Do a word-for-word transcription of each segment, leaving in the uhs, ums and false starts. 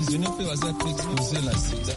je ne peux pas exposer la sida.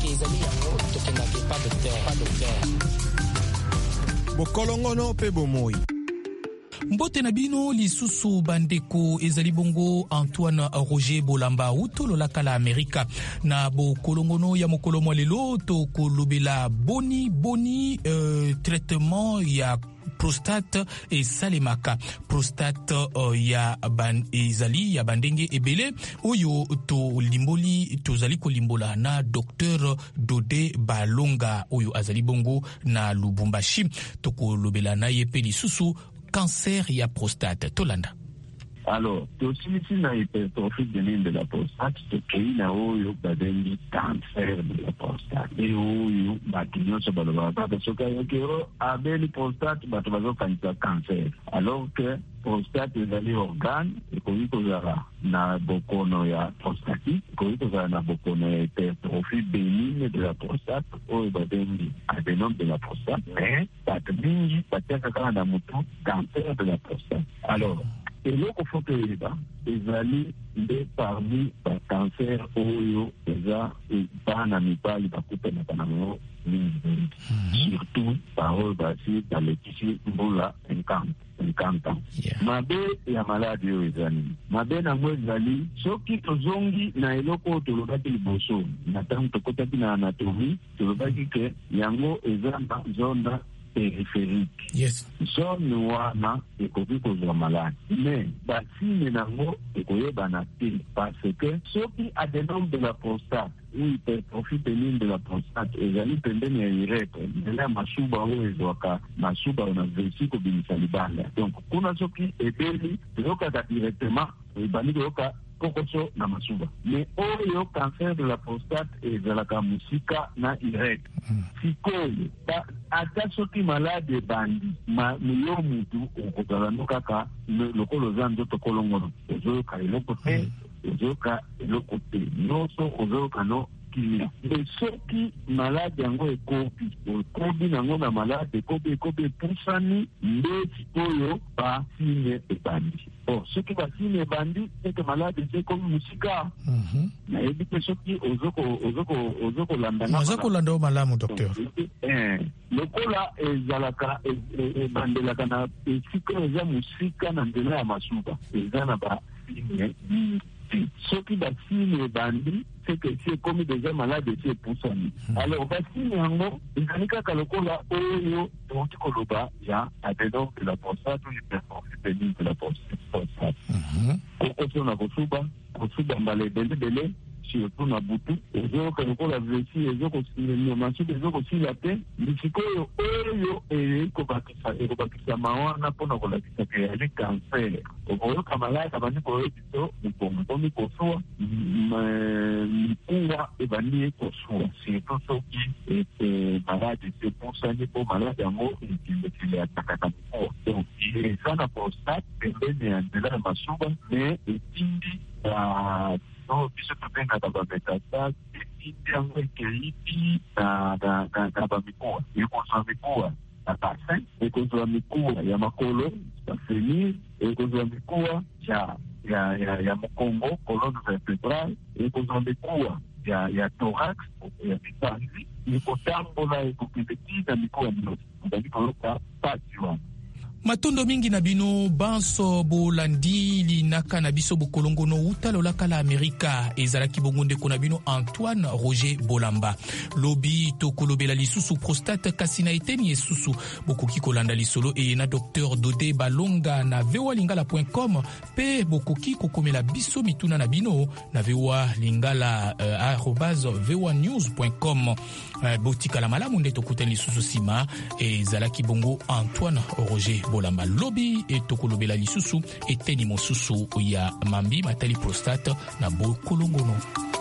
Bokolongono pe bomoi. Mbote na bino lisusu bandeko ezali bongo Antoine Roger Bolamba utolo la kala Amerika na bo kolongono ya mokolo mwa lelo to kolobela boni boni euh, traitement ya prostate et salemaka prostate uh, ya ban ezali ya bandenge ebele oyo to limboli tozali kolimbola na docteur Dodé Balonga oyo azali bongo na Lubumbashi to kolobela na ye pe lisusu cancer ya prostate tolanda. Alors, tosilisi na hypertrophie bénigne de la prostate, tokei na oyo babengi cancer de la prostate. E oyo bato nyonso balobaka kaka soki ayoki o abeli prostate bato bazokanisa cancer. Alors que prostate ezali organe ekoki kozala na bokono ya prostatique, ekoki kozala na bokono ya hypertrophie bénigne de la prostate oyo babengi adénome de la prostate, mais bato mingi batiaka kaka na mutu cancer de la prostate. Alors, eloko foto yeba ezali nde parmi ba cancer oyo eza bana mibali bakutanaka nango mingi surtout baoyo basi balekisi mbula cinquante ans. Mabe ya maladi oyo ezali mabe nango ezali soki tozongi na eloko oyo tolobaki liboso na ntango tokotaki na anatomie tolobaki ke yango eza na zone périphérique. Yes. Zone wana ekoki kozwa maladi. Mais basine nango ekoyebana te parce que soki adénome de la prostate ou hypertrophie bénigne de la prostate ezali pembeni ya urètre nzela ya masuba oyo ezwaka masuba na vessie kobimisa libanda. Donc kuna soki ebeli ezokaka directement ebandi koyoka kokoso na masuba. Mais oyo cancer de la prostate ezalaka musika na urètre. Sikoyo ata soki malade bandi ma yo mutu okozala no kaka lokolo za nzoto kolongono ozoyoka eloko te ozoyoka eloko te nyonso ozoyoka no kimia. Mais soki malade yango ekobi ekobi nango na malade ekobi ekobi epusani nde sikoyo basine ebandi. Bon, soki basine ebandi eke malade ekobi musika nayebi te soki ozoko landanga ozoko landa malamu docteur. Lokola ezalaka ebandelaka na esika eza musika na nzela ya masuba eza na basine soki basine ebandi c'est que si ekomi déjà malade si epusani. Alors basine yango ezali kaka lokola oyo toki koloba ya adénome de la prostate ou hypertrophie bénigne de la prostate. Kokoso na kosuba kosuba mbala ebele bele surtout na butu ezoyoka lokola vessie ezokosilema masuba ezokosila te lisikoyo oyo ekobakisa ekobakisama wana mpona kolakisa ke yali cancer okoyoka malade abandi koyoki to mokongo ekomi kosuwa mikuwa ebandi ekosuwa surtout soki malade esepusani mpo malade yango ekilekile atakaka mikuwa. Donc eza na prostate pembeni ya nzela ya masuba me etindi no biso tobengaka bametastase etindi yango ekeibi na bamikuwa ekozwa mikuwa na bassin ekozwa mikuwa ya makolo bafenir ekozwa mikuwa ya mokongo colonne vertébrale ekozwa mikuwa ya thorax ya mipanzi ekotambola ekokende ti na mikuwa nyonso ezali koloka pasi wana. Matondo mingi na bino banso bolandi linaka na biso bokolongono utalo la kala Amerika ezalaki bongonde kona bino Antoine Roger Bolamba lobi to kolobela lisusu prostate kasina eteni esusu bokoki kolanda lisolo e na docteur Dodé Balonga na v o a lingala point com pe bokoki kokomela biso mituna na bino na v o a lingala uh, arobase v o a news point com uh, botika la malamu nde tokutani lisusu sima ezalaki bongo Antoine Roger Bolamba lobi e tokolobela lisusu eteni mosusu ya mambi matali prostate na bokolongono.